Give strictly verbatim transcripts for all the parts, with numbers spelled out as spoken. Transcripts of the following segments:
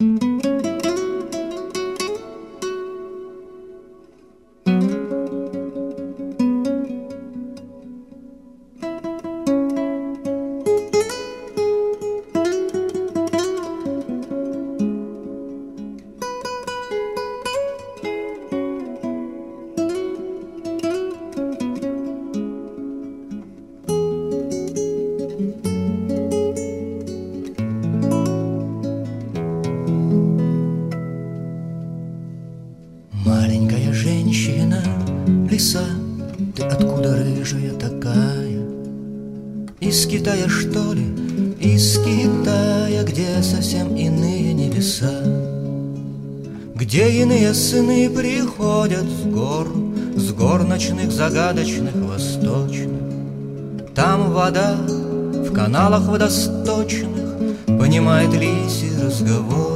Маленькая женщина, лиса, ты откуда рыжая такая? Из Китая, что ли? Из Китая, где совсем иные небеса, где иные сыны приходят с гор, с гор ночных, загадочных, восточных. Там вода в каналах водосточных понимает лисий разговор.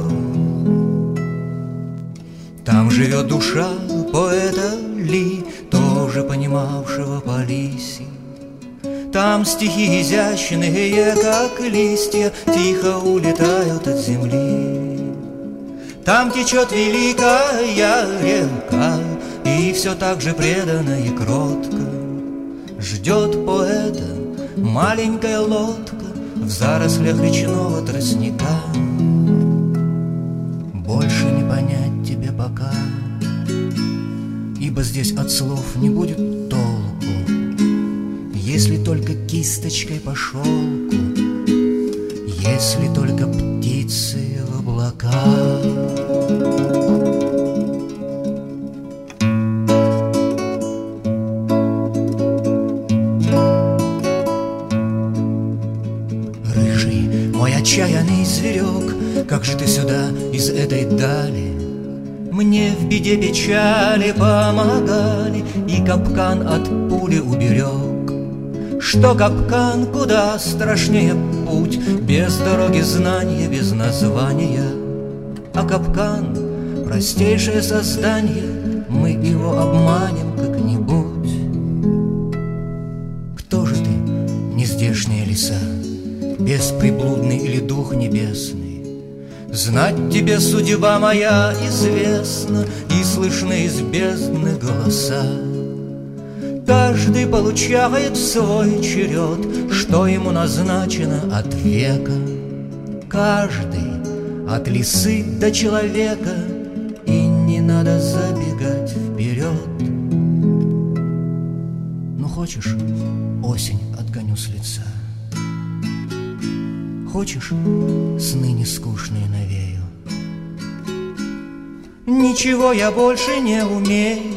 Там живет душа поэта Ли, тоже понимавшего по лиси. Там стихи изящные, как листья, тихо улетают от земли. Там течет великая река, и все так же преданно и кротко ждет поэта маленькая лодка в зарослях речного тростника. Больше не понять тебе пока, ибо здесь от слов не будет толку, если только кисточкой по шелку, если только птицы в облаках. Рыжий, мой отчаянный зверек, как же ты сюда из этой дали? Мне в беде печали помогали, и капкан от пули уберег. Что капкан, куда страшнее путь, без дороги знания, без названия. А капкан — простейшее создание, мы его обманем как-нибудь. Кто же ты, нездешняя лиса, бесприблудный или дух небесный? Знать тебе судьба моя известна, и слышны из бездны голоса. Каждый получает свой черед, что ему назначено от века. Каждый от лисы до человека, и не надо забегать вперед. Ну хочешь, осень отгоню с лица, хочешь, сны нескучные навею. Ничего я больше не умею.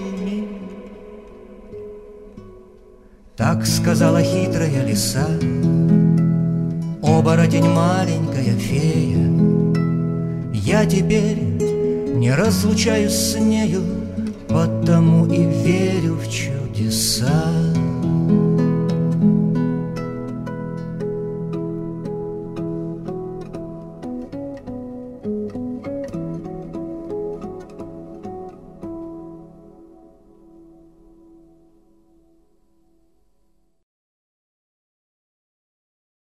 Так сказала хитрая лиса, оборотень маленькая фея. Я теперь не разлучаюсь с нею, потому и